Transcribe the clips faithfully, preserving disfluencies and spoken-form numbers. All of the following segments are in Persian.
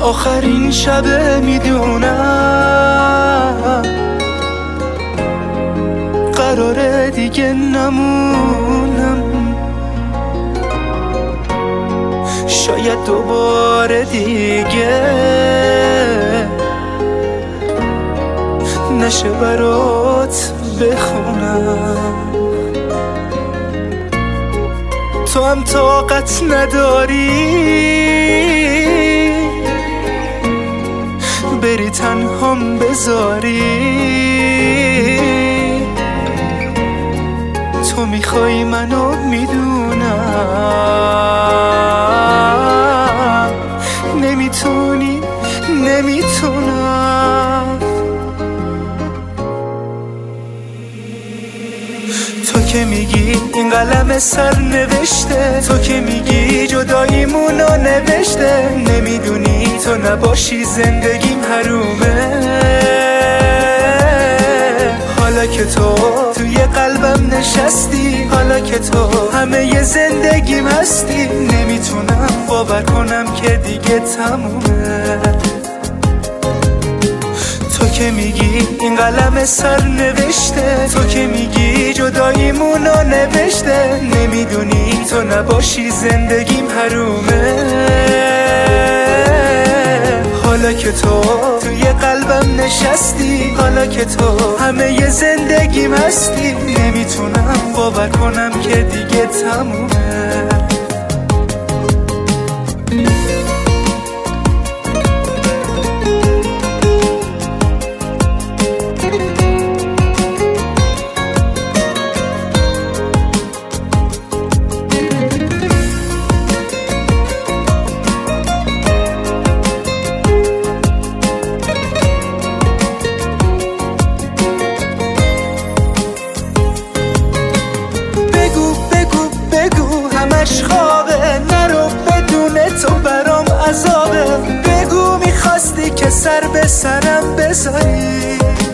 آخرین شب میدونم قراره دیگه نمونم، شاید دوباره دیگه نشه برات بخونم. تو هم طاقت نداری بری تنهام بذاری، تو میخوای منو میدونم، نمیتونی نمیتونم. تو که میگی این قلم سر نوشته، تو که میگی جداییمونو نوشته، نمیدونی تو نباشی زندگیم حرومه. حالا که تو توی قلبم نشستی، حالا که تو همه ی زندگیم هستی، نمیتونم باور کنم که دیگه تمومه. تو که میگی این قلم سر نوشته، تو که میگی جداییمونو نوشته، نمیدونی تو نباشی زندگیم حرومه. حالا که تو توی قلبم نشستی، حالا که تو همه ی زندگیم هستی، نمیتونم باور کنم که دیگه تمومه. همش خوابه، نرو بدون تو برام عذابه. بگو میخواستی که سر به سرم بذاری،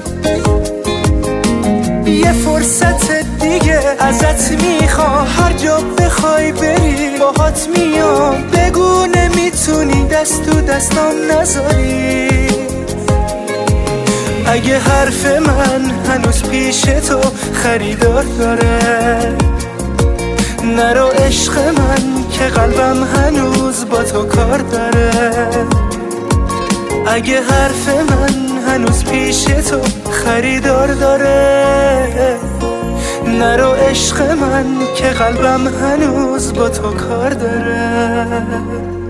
یه فرصت دیگه ازت میخوام، هر جا بخوای بری باهات میام. بگو نمیتونی دست تو دستام نذاری، اگه حرف من هنوز پیش تو خریدار داره. نرو عشق من که قلبم هنوز با تو کار داره، اگه حرف من هنوز پیش تو خریدار داره. نرو عشق من که قلبم هنوز با تو کار داره.